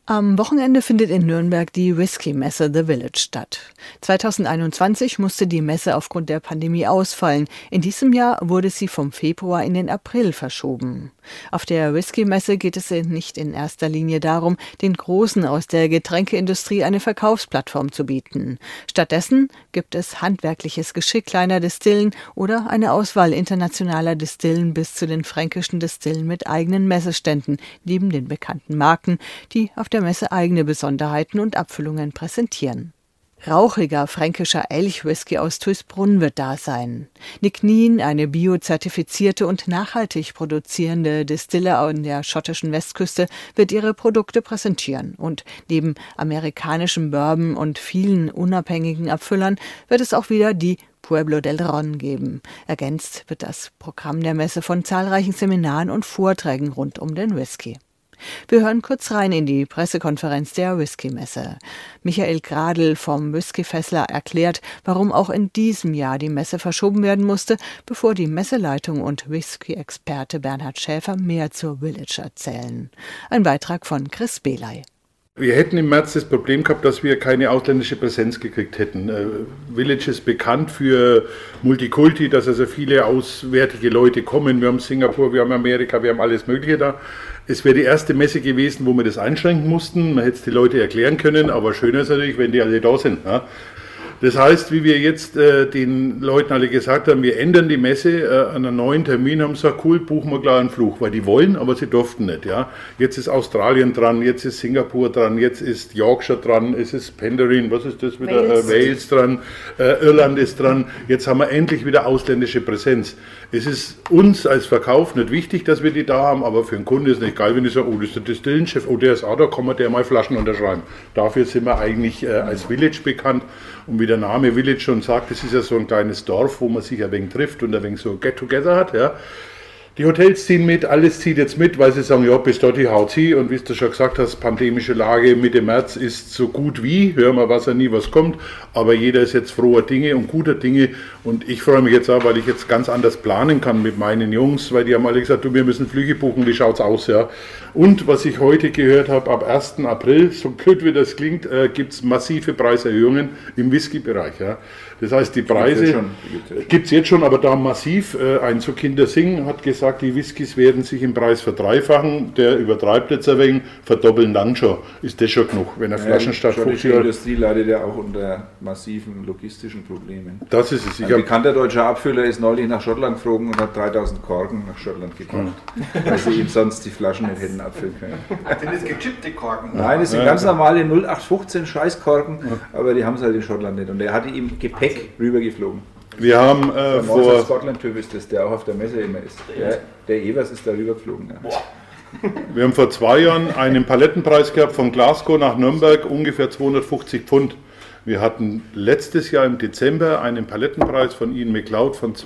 Am Wochenende findet in Nürnberg die Whisky-Messe The Village statt. 2021 musste die Messe aufgrund der Pandemie ausfallen. In diesem Jahr wurde sie vom Februar in den April verschoben. Auf der Whisky-Messe geht es nicht in erster Linie darum, den Großen aus der Getränkeindustrie eine Verkaufsplattform zu bieten. Stattdessen gibt es handwerkliches Geschick kleiner Distillen oder eine Auswahl internationaler Distillen bis zu den fränkischen Distillen mit eigenen Messeständen, neben den bekannten Marken, die auf der Messe eigene Besonderheiten und Abfüllungen präsentieren. Rauchiger fränkischer Elchwhisky aus Tuisbrunn wird da sein. Nick Neen, eine biozertifizierte und nachhaltig produzierende Distille an der schottischen Westküste, wird ihre Produkte präsentieren. Und neben amerikanischem Bourbon und vielen unabhängigen Abfüllern wird es auch wieder die Pueblo del Ron geben. Ergänzt wird das Programm der Messe von zahlreichen Seminaren und Vorträgen rund um den Whisky. Wir hören kurz rein in die Pressekonferenz der Whisky-Messe. Michael Gradl vom Whisky-Fässler erklärt, warum auch in diesem Jahr die Messe verschoben werden musste, bevor die Messeleitung und Whisky-Experte Bernhard Schäfer mehr zur Village erzählen. Ein Beitrag von Chris Beley. Wir hätten im März das Problem gehabt, dass wir keine ausländische Präsenz gekriegt hätten. Village ist bekannt für Multikulti, dass also viele auswärtige Leute kommen. Wir haben Singapur, wir haben Amerika, wir haben alles Mögliche da. Es wäre die erste Messe gewesen, wo wir das einschränken mussten. Man hätte es die Leute erklären können, aber schöner ist natürlich, wenn die alle da sind. Ja? Das heißt, wie wir jetzt den Leuten alle gesagt haben, wir ändern die Messe an einen neuen Termin, haben gesagt, cool, buchen wir klar einen Flug, weil die wollen, aber sie durften nicht. Ja? Jetzt ist Australien dran, jetzt ist Singapur dran, jetzt ist Yorkshire dran, es ist Penderyn, was ist das wieder? Wales dran, Irland ist dran. Jetzt haben wir endlich wieder ausländische Präsenz. Es ist uns als Verkauf nicht wichtig, dass wir die da haben, aber für einen Kunden ist es nicht geil, wenn ich sage, oh, das ist der Distillenchef, oh, der ist auch da, kann man der mal Flaschen unterschreiben. Dafür sind wir eigentlich als Village bekannt. Und wie der Name Village schon sagt, es ist ja so ein kleines Dorf, wo man sich ein wenig trifft und ein wenig so Get-Together hat. Ja. Die Hotels ziehen mit, alles zieht jetzt mit, weil sie sagen, ja, bis dort haut sie. Und wie du schon gesagt hast, pandemische Lage Mitte März ist so gut wie, hören wir was nie was kommt. Aber jeder ist jetzt froher Dinge und guter Dinge. Und ich freue mich jetzt auch, weil ich jetzt ganz anders planen kann mit meinen Jungs, weil die haben alle gesagt, du, wir müssen Flüge buchen, wie schaut's aus, ja. Und was ich heute gehört habe, ab 1. April, so blöd wie das klingt, gibt es massive Preiserhöhungen im Whisky-Bereich, ja. Das heißt, die Preise gibt es jetzt schon, aber da massiv. Ein so Kinder Sing hat gesagt, die Whiskys werden sich im Preis verdreifachen. Der übertreibt jetzt ein wenig, verdoppeln dann schon. Ist das schon genug, wenn er Flaschen statt 50 Die Industrie leidet ja auch unter massiven logistischen Problemen. Das ist es. Ein bekannter deutscher Abfüller ist neulich nach Schottland geflogen und hat 3000 Korken nach Schottland gebracht, weil sie ihm sonst die Flaschen nicht hätten abfüllen können. Sind das gechippte Korken? Nein, das sind ganz normale 0815 Scheißkorken, aber die haben es halt in Schottland nicht. Und er hatte ihm Gepäck rübergeflogen. Wir haben vor Scotland-Typ ist das, der auch auf der Messe immer ist. Der Evers ist da rübergeflogen. Ja. Wir haben vor 2 Jahren einen Palettenpreis gehabt von Glasgow nach Nürnberg, ungefähr 250 Pfund. Wir hatten letztes Jahr im Dezember einen Palettenpreis von Ian McLeod von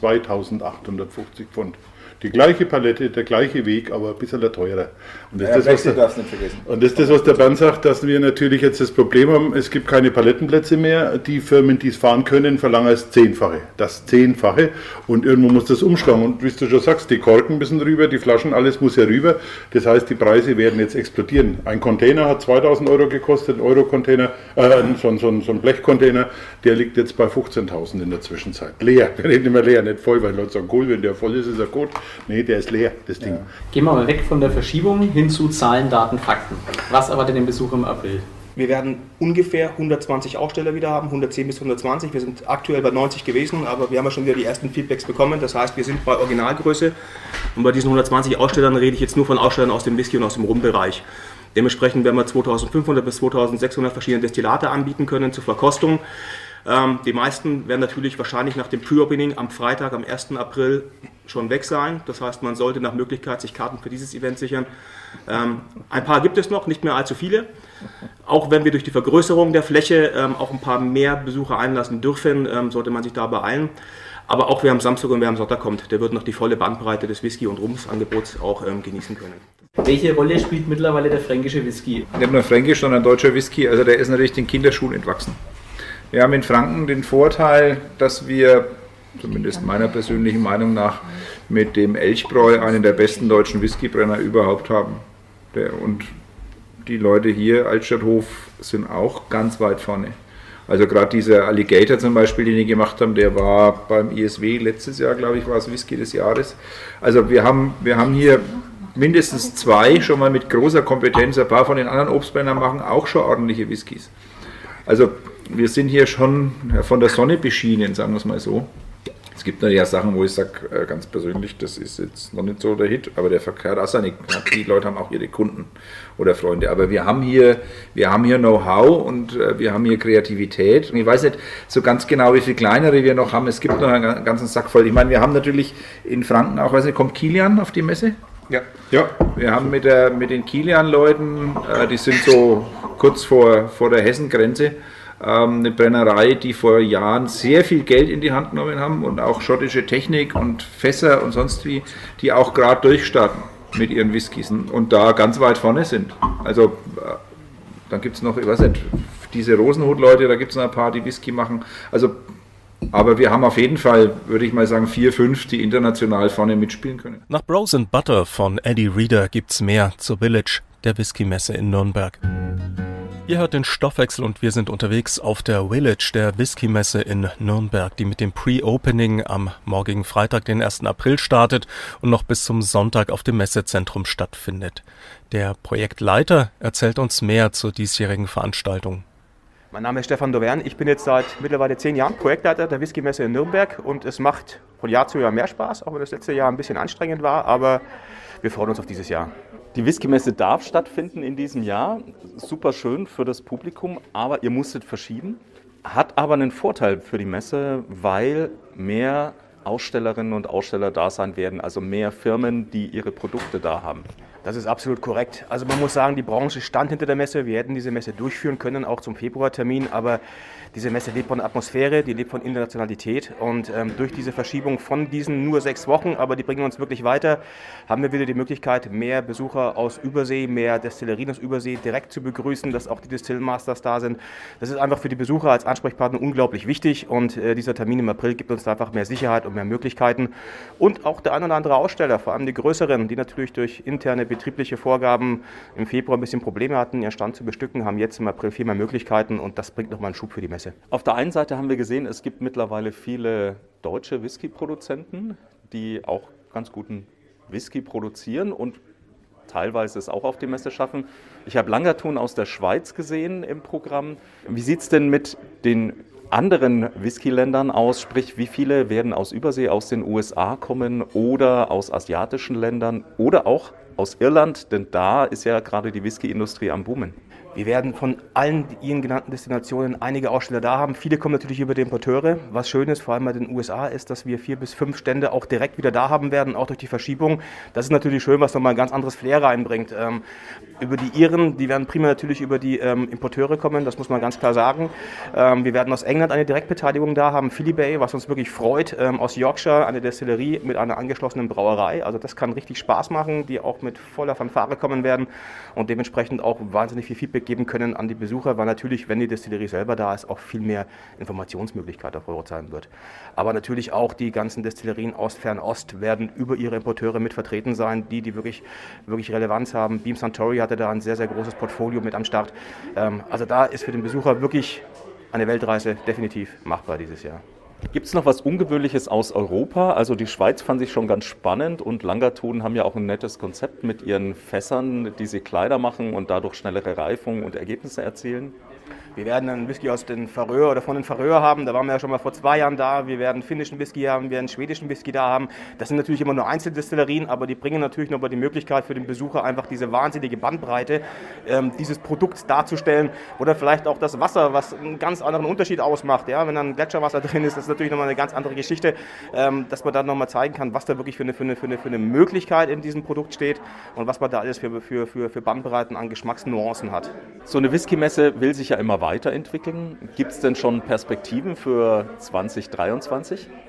2850 Pfund. Die gleiche Palette, der gleiche Weg, aber ein bisschen teurer. Und das, darfst nicht vergessen. Und das ist das, was der Bernd sagt, dass wir natürlich jetzt das Problem haben, es gibt keine Palettenplätze mehr. Die Firmen, die es fahren können, verlangen das 10-fache. Das 10-fache. Und irgendwo muss das umschlagen. Und wie du schon sagst, die Korken müssen rüber, die Flaschen, alles muss ja rüber. Das heißt, die Preise werden jetzt explodieren. Ein Container hat 2000 Euro gekostet, ein Euro-Container, so ein Blechcontainer, der liegt jetzt bei 15.000 in der Zwischenzeit. Leer. Wir reden immer leer, nicht voll, weil Leute sagen, cool, wenn der voll ist, ist er gut. Nee, der ist leer, das Ding. Ja. Gehen wir mal weg von der Verschiebung hin zu Zahlen, Daten, Fakten. Was erwartet den Besucher im April? Wir werden ungefähr 120 Aussteller wieder haben, 110 bis 120. Wir sind aktuell bei 90 gewesen, aber wir haben ja schon wieder die ersten Feedbacks bekommen. Das heißt, wir sind bei Originalgröße. Und bei diesen 120 Ausstellern rede ich jetzt nur von Ausstellern aus dem Whisky- und aus dem Rum-Bereich. Dementsprechend werden wir 2500 bis 2600 verschiedene Destillate anbieten können zur Verkostung. Die meisten werden natürlich wahrscheinlich nach dem Pre-Opening am Freitag, am 1. April schon weg sein. Das heißt, man sollte nach Möglichkeit sich Karten für dieses Event sichern. Ein paar gibt es noch, nicht mehr allzu viele. Auch wenn wir durch die Vergrößerung der Fläche auch ein paar mehr Besucher einlassen dürfen, sollte man sich da beeilen. Aber auch wer am Samstag und wer am Sonntag kommt, der wird noch die volle Bandbreite des Whisky- und Rumsangebots auch genießen können. Welche Rolle spielt mittlerweile der fränkische Whisky? Nicht nur fränkisch, sondern deutscher Whisky. Also der ist natürlich den Kinderschuhen entwachsen. Wir haben in Franken den Vorteil, dass wir, zumindest meiner persönlichen Meinung nach, mit dem Elchbräu einen der besten deutschen Whiskybrenner überhaupt haben. Und die Leute hier, Altstadthof, sind auch ganz weit vorne. Also gerade dieser Alligator zum Beispiel, den die gemacht haben, der war beim ISW letztes Jahr, glaube ich, war es Whisky des Jahres. Also wir haben hier mindestens 2 schon mal mit großer Kompetenz. Ein paar von den anderen Obstbändern machen auch schon ordentliche Whiskys. Also wir sind hier schon von der Sonne beschienen, sagen wir es mal so. Es gibt natürlich auch Sachen, wo ich sage, ganz persönlich, das ist jetzt noch nicht so der Hit, aber der verkehrt auch seine, die Leute haben auch ihre Kunden oder Freunde. Aber wir haben hier Know-how und wir haben hier Kreativität. Und ich weiß nicht so ganz genau, wie viel kleinere wir noch haben. Es gibt noch einen ganzen Sack voll. Ich meine, wir haben natürlich in Franken auch, weiß nicht, kommt Kilian auf die Messe? Ja. Wir haben mit den Kilian-Leuten, die sind so kurz vor der Hessengrenze, eine Brennerei, die vor Jahren sehr viel Geld in die Hand genommen haben und auch schottische Technik und Fässer und sonst wie, die auch gerade durchstarten mit ihren Whiskys und da ganz weit vorne sind. Also dann gibt es noch, ich weiß nicht, diese Rosenhut-Leute, da gibt es noch ein paar, die Whisky machen. Also, aber wir haben auf jeden Fall, würde ich mal sagen, 4, 5, die international vorne mitspielen können. Nach Bros & Butter von Eddie Reader gibt's mehr zur Village, der Whisky-Messe in Nürnberg. Ihr hört den Stoffwechsel und wir sind unterwegs auf der Village, der Whisky-Messe in Nürnberg, die mit dem Pre-Opening am morgigen Freitag, den 1. April startet und noch bis zum Sonntag auf dem Messezentrum stattfindet. Der Projektleiter erzählt uns mehr zur diesjährigen Veranstaltung. Mein Name ist Stefan Dovern, ich bin jetzt seit mittlerweile 10 Jahren Projektleiter der Whisky-Messe in Nürnberg und es macht von Jahr zu Jahr mehr Spaß, auch wenn das letzte Jahr ein bisschen anstrengend war, aber wir freuen uns auf dieses Jahr. Die Whisky-Messe darf stattfinden in diesem Jahr, super schön für das Publikum, aber ihr musstet verschieben. Hat aber einen Vorteil für die Messe, weil mehr Ausstellerinnen und Aussteller da sein werden, also mehr Firmen, die ihre Produkte da haben. Das ist absolut korrekt. Also man muss sagen, die Branche stand hinter der Messe. Wir hätten diese Messe durchführen können, auch zum Februartermin, aber diese Messe lebt von Atmosphäre, die lebt von Internationalität und durch diese Verschiebung von diesen nur 6 Wochen, aber die bringen uns wirklich weiter, haben wir wieder die Möglichkeit, mehr Besucher aus Übersee, mehr Destillerien aus Übersee direkt zu begrüßen, dass auch die Distillmasters da sind. Das ist einfach für die Besucher als Ansprechpartner unglaublich wichtig und dieser Termin im April gibt uns da einfach mehr Sicherheit und mehr Möglichkeiten und auch der ein oder andere Aussteller, vor allem die größeren, die natürlich durch interne betriebliche Vorgaben im Februar ein bisschen Probleme hatten, ihren Stand zu bestücken, haben jetzt im April viel mehr Möglichkeiten und das bringt nochmal einen Schub für die Messe. Auf der einen Seite haben wir gesehen, es gibt mittlerweile viele deutsche Whisky-Produzenten, die auch ganz guten Whisky produzieren und teilweise es auch auf die Messe schaffen. Ich habe Langerthun aus der Schweiz gesehen im Programm. Wie sieht es denn mit den anderen Whisky-Ländern aus? Sprich, wie viele werden aus Übersee, aus den USA kommen oder aus asiatischen Ländern oder auch aus Irland? Denn da ist ja gerade die Whisky-Industrie am Boomen. Wir werden von allen Ihnen genannten Destinationen einige Aussteller da haben. Viele kommen natürlich über die Importeure. Was schön ist, vor allem bei den USA, ist, dass wir 4 bis 5 Stände auch direkt wieder da haben werden, auch durch die Verschiebung. Das ist natürlich schön, was nochmal ein ganz anderes Flair reinbringt. Über die Iren, die werden primär natürlich über die Importeure kommen, das muss man ganz klar sagen. Wir werden aus England eine Direktbeteiligung da haben, Philly Bay, was uns wirklich freut. Aus Yorkshire eine Destillerie mit einer angeschlossenen Brauerei. Also das kann richtig Spaß machen, die auch mit voller Fanfare kommen werden und dementsprechend auch wahnsinnig viel Feedback geben können an die Besucher, weil natürlich, wenn die Destillerie selber da ist, auch viel mehr Informationsmöglichkeit auf Euro sein wird. Aber natürlich auch die ganzen Destillerien aus Fernost werden über ihre Importeure mit vertreten sein, die wirklich Relevanz haben. Beam Suntory hatte da ein sehr, sehr großes Portfolio mit am Start. Also da ist für den Besucher wirklich eine Weltreise definitiv machbar dieses Jahr. Gibt es noch was Ungewöhnliches aus Europa? Also die Schweiz fand ich schon ganz spannend und Langerthun haben ja auch ein nettes Konzept mit ihren Fässern, die sie Kleider machen und dadurch schnellere Reifung und Ergebnisse erzielen. Wir werden einen Whisky aus den Färöer oder von den Färöer haben, da waren wir ja schon mal vor 2 Jahren da. Wir werden finnischen Whisky haben, wir werden schwedischen Whisky da haben. Das sind natürlich immer nur Einzeldestillerien, aber die bringen natürlich noch mal die Möglichkeit für den Besucher einfach diese wahnsinnige Bandbreite, dieses Produkt darzustellen oder vielleicht auch das Wasser, was einen ganz anderen Unterschied ausmacht. Ja? Wenn dann Gletscherwasser drin ist, das ist natürlich nochmal eine ganz andere Geschichte, dass man dann nochmal zeigen kann, was da wirklich für eine Möglichkeit in diesem Produkt steht und was man da alles für Bandbreiten an Geschmacksnuancen hat. So eine Whisky-Messe will sich ja immer weiterentwickeln. Gibt es denn schon Perspektiven für 2023?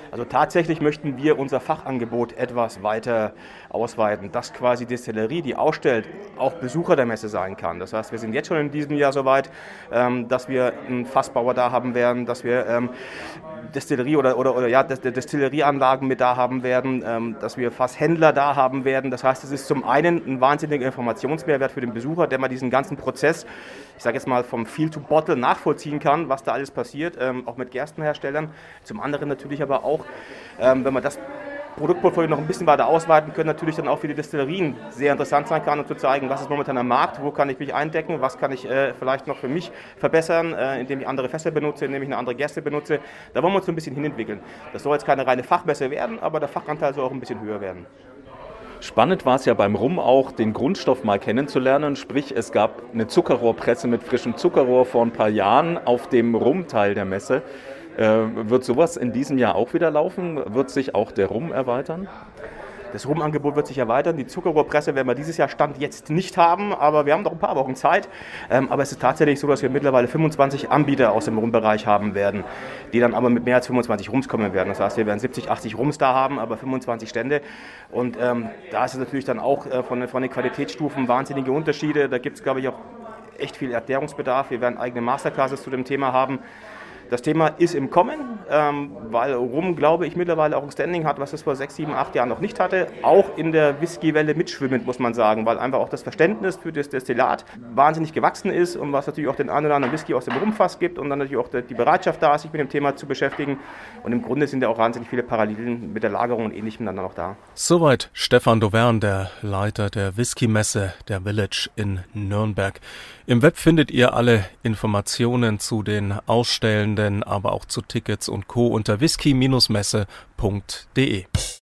Also tatsächlich möchten wir unser Fachangebot etwas weiter ausweiten, dass quasi Destillerie, die ausstellt, auch Besucher der Messe sein kann. Das heißt, wir sind jetzt schon in diesem Jahr so weit, dass wir einen Fassbauer da haben werden, dass wir Destillerie oder Destillerieanlagen mit da haben werden, dass wir Fasshändler da haben werden. Das heißt, es ist zum einen ein wahnsinniger Informationsmehrwert für den Besucher, der mal diesen ganzen Prozess, ich sage jetzt mal vom Field to Bottle nachvollziehen kann, was da alles passiert, auch mit Gerstenherstellern. Zum anderen natürlich aber auch, wenn man das Produktportfolio noch ein bisschen weiter ausweiten können, natürlich dann auch für die Destillerien sehr interessant sein kann, um zu zeigen, was ist momentan am Markt, wo kann ich mich eindecken, was kann ich vielleicht noch für mich verbessern, indem ich andere Fässer benutze, indem ich eine andere Gerste benutze. Da wollen wir uns so ein bisschen hinentwickeln. Das soll jetzt keine reine Fachmesse werden, aber der Fachanteil soll auch ein bisschen höher werden. Spannend war es ja beim Rum auch, den Grundstoff mal kennenzulernen. Sprich, es gab eine Zuckerrohrpresse mit frischem Zuckerrohr vor ein paar Jahren auf dem Rumteil der Messe. Wird sowas in diesem Jahr auch wieder laufen? Wird sich auch der Rum erweitern? Das Rumangebot wird sich erweitern. Die Zuckerrohrpresse werden wir dieses Jahr Stand jetzt nicht haben, aber wir haben noch ein paar Wochen Zeit. Aber es ist tatsächlich so, dass wir mittlerweile 25 Anbieter aus dem Rumbereich haben werden, die dann aber mit mehr als 25 Rums kommen werden. Das heißt, wir werden 70, 80 Rums da haben, aber 25 Stände. Und da ist es natürlich dann auch von den Qualitätsstufen wahnsinnige Unterschiede. Da gibt es, glaube ich, auch echt viel Erklärungsbedarf. Wir werden eigene Masterclasses zu dem Thema haben. Das Thema ist im Kommen, weil Rum, glaube ich, mittlerweile auch ein Standing hat, was es vor 6, 7, 8 Jahren noch nicht hatte. Auch in der Whisky-Welle mitschwimmend, muss man sagen, weil einfach auch das Verständnis für das Destillat wahnsinnig gewachsen ist und was natürlich auch den einen oder anderen Whisky aus dem Rumfass gibt und dann natürlich auch die Bereitschaft da ist, sich mit dem Thema zu beschäftigen. Und im Grunde sind ja auch wahnsinnig viele Parallelen mit der Lagerung und Ähnlichem dann auch da. Soweit Stefan Dauvergne, der Leiter der Whisky-Messe der Village in Nürnberg. Im Web findet ihr alle Informationen zu den Ausstellenden, aber auch zu Tickets und Co. unter whisky-messe.de.